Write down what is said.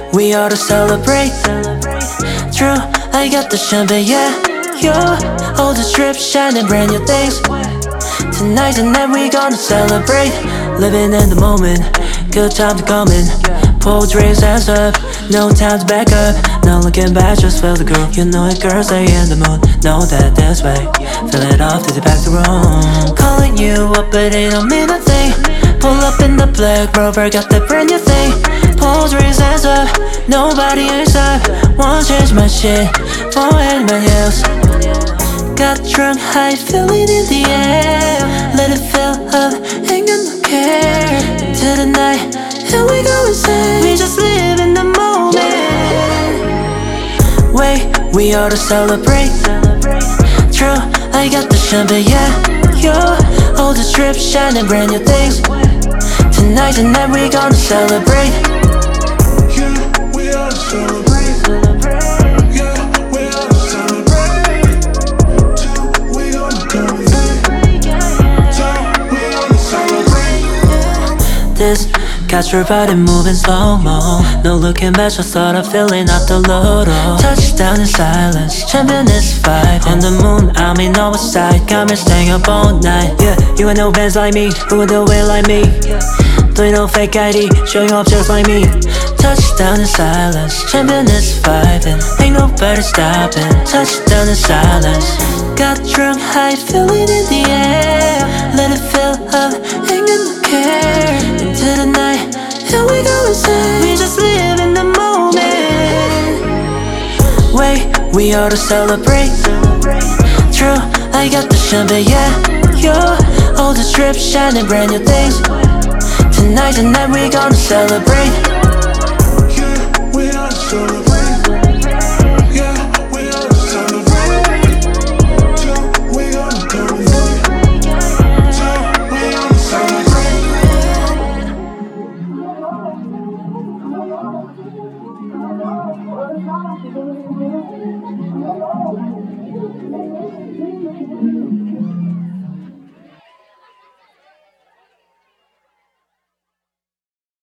We ought to celebrate. True, I got the champagne, yeah. Yo, all the strips shining brand new things. Tonight we gonna celebrate. Living in the moment, good time to come in. Pull drinks, hands up, no time to back up. No looking back, just feel the groove. You know it, girls, they in the mood. Know that this way, feel it off to the back to room. Calling you up, but it don't mean a thing. Pull up in the black Rover, got that brand new thing. Pull drinks, hands up, nobody ain't up. Won't change my shit for anybody else. Got drunk, high, feeling in the air. Let it fill up, ain't got no care. Into the night, here we go insane. We just live in the moment. Wait, we ought to celebrate. True, I got the champagne, yeah. Yo, all the strips shining brand new things. Tonight we gonna celebrate. Yeah, we ought to celebrate. Yeah, we ought to celebrate. Till we gonna come in. Till we gonna celebrate. This got your body moving slow-mo. No looking back, just thought of filling out the lotto. Touchdown in silence, champion is five. On the moon, I mean no side. Got me staying up all night. Yeah, you ain't no bands like me, who would do it like me? Doing no fake ID, showing off just like me. Touchdown in silence, champion is five. And ain't nobody stopping, touchdown in silence. Got drunk, high, feeling in the air. Let it fill up, ain't got no care. Into the night, here we go insane. We just live in the moment. Wait, we ought to celebrate. True, I got the champagne, yeah. Yo, all the strips shining brand new things. Tonight we gonna celebrate. Yeah, we ought to celebrate. Yeah, we ought to celebrate. Till we gonna come in. Till we gonna celebrate.